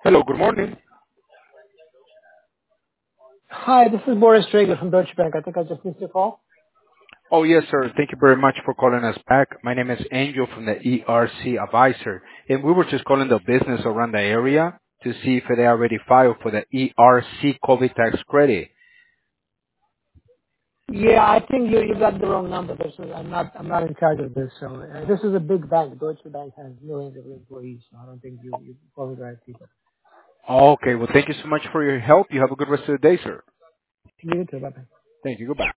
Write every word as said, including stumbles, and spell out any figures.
Hello, good morning. Hi, this is Boris Traeger from Deutsche Bank. I think I just missed your call. Oh, yes, sir. Thank you very much for calling us back. My name is Angel from the E R C Advisor, and we were just calling the business around the area to see if they already filed for the E R C COVID tax credit. Yeah, I think you you got the wrong number. This is, I'm not I'm not in charge of this. So uh, this is a big bank. Deutsche Bank has millions of employees. So I don't think you you call the right people. Okay, well, thank you so much for your help. You have a good rest of the day, sir. You too. Bye bye. Thank you. Goodbye.